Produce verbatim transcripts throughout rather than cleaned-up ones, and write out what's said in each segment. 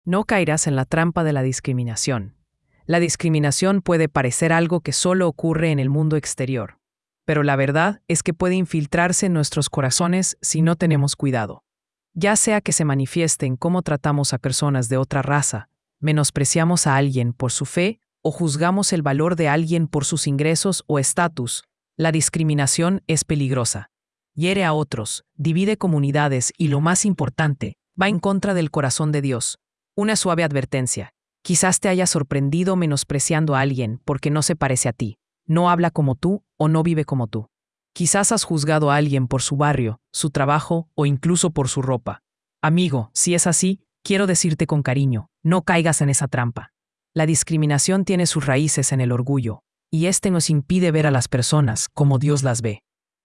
No caerás en la trampa de la discriminación. La discriminación puede parecer algo que solo ocurre en el mundo exterior, pero la verdad es que puede infiltrarse en nuestros corazones si no tenemos cuidado. Ya sea que se manifieste en cómo tratamos a personas de otra raza, menospreciamos a alguien por su fe o juzgamos el valor de alguien por sus ingresos o estatus, la discriminación es peligrosa. Hiere a otros, divide comunidades y, lo más importante, va en contra del corazón de Dios. Una suave advertencia. Quizás te hayas sorprendido menospreciando a alguien porque no se parece a ti, no habla como tú o no vive como tú. Quizás has juzgado a alguien por su barrio, su trabajo o incluso por su ropa. Amigo, si es así, quiero decirte con cariño, no caigas en esa trampa. La discriminación tiene sus raíces en el orgullo, y este nos impide ver a las personas como Dios las ve.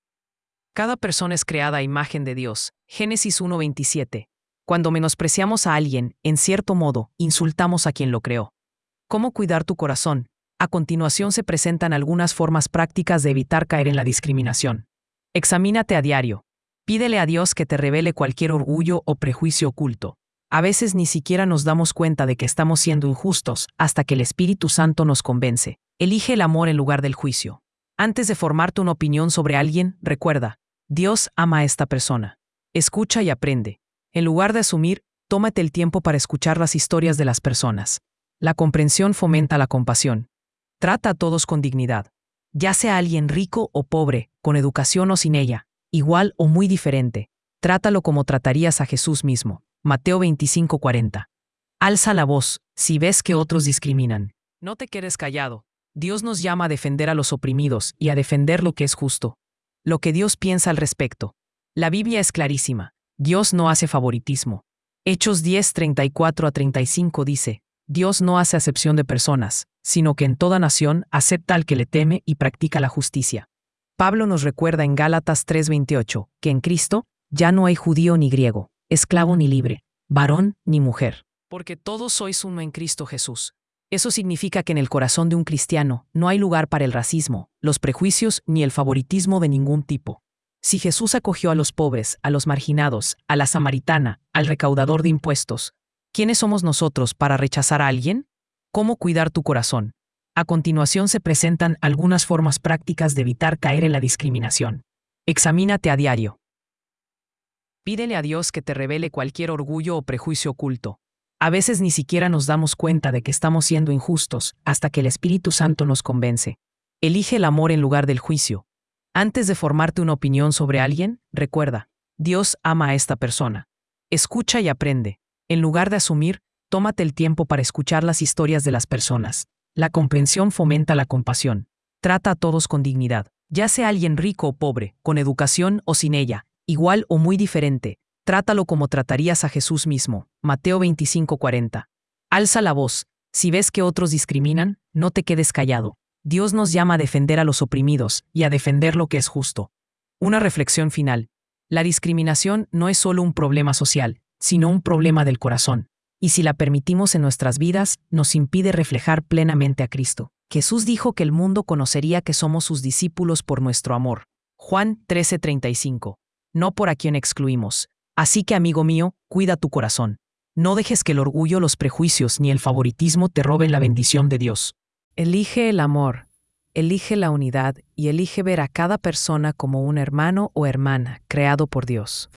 Cada persona es creada a imagen de Dios. Génesis uno veintisiete. Cuando menospreciamos a alguien, en cierto modo, insultamos a quien lo creó. ¿Cómo cuidar tu corazón? A continuación se presentan algunas formas prácticas de evitar caer en la discriminación. Examínate a diario. Pídele a Dios que te revele cualquier orgullo o prejuicio oculto. A veces ni siquiera nos damos cuenta de que estamos siendo injustos hasta que el Espíritu Santo nos convence. Elige el amor en lugar del juicio. Antes de formarte una opinión sobre alguien, recuerda, Dios ama a esta persona. Escucha y aprende. En lugar de asumir, tómate el tiempo para escuchar las historias de las personas. La comprensión fomenta la compasión. Trata a todos con dignidad. Ya sea alguien rico o pobre, con educación o sin ella, igual o muy diferente. Trátalo como tratarías a Jesús mismo. Mateo veinticinco cuarenta. Alza la voz si ves que otros discriminan. No te quedes callado. Dios nos llama a defender a los oprimidos y a defender lo que es justo. Lo que Dios piensa al respecto. La Biblia es clarísima. Dios no hace favoritismo. Hechos diez, treinta y cuatro a treinta y cinco dice, Dios no hace acepción de personas, sino que en toda nación acepta al que le teme y practica la justicia. Pablo nos recuerda en Gálatas tres veintiocho que en Cristo ya no hay judío ni griego, esclavo ni libre, varón ni mujer. Porque todos sois uno en Cristo Jesús. Eso significa que en el corazón de un cristiano no hay lugar para el racismo, los prejuicios ni el favoritismo de ningún tipo. Si Jesús acogió a los pobres, a los marginados, a la samaritana, al recaudador de impuestos, ¿quiénes somos nosotros para rechazar a alguien? ¿Cómo cuidar tu corazón? A continuación se presentan algunas formas prácticas de evitar caer en la discriminación. Examínate a diario. Pídele a Dios que te revele cualquier orgullo o prejuicio oculto. A veces ni siquiera nos damos cuenta de que estamos siendo injustos hasta que el Espíritu Santo nos convence. Elige el amor en lugar del juicio. Antes de formarte una opinión sobre alguien, recuerda, Dios ama a esta persona. Escucha y aprende. En lugar de asumir, tómate el tiempo para escuchar las historias de las personas. La comprensión fomenta la compasión. Trata a todos con dignidad, ya sea alguien rico o pobre, con educación o sin ella, igual o muy diferente. Trátalo como tratarías a Jesús mismo. Mateo veinticinco cuarenta. Alza la voz. Si ves que otros discriminan, no te quedes callado. Dios nos llama a defender a los oprimidos y a defender lo que es justo. Una reflexión final. La discriminación no es solo un problema social, sino un problema del corazón. Y si la permitimos en nuestras vidas, nos impide reflejar plenamente a Cristo. Jesús dijo que el mundo conocería que somos sus discípulos por nuestro amor. Juan trece treinta y cinco. No por a quien excluimos. Así que, amigo mío, cuida tu corazón. No dejes que el orgullo, los prejuicios ni el favoritismo te roben la bendición de Dios. Elige el amor, elige la unidad y elige ver a cada persona como un hermano o hermana creado por Dios.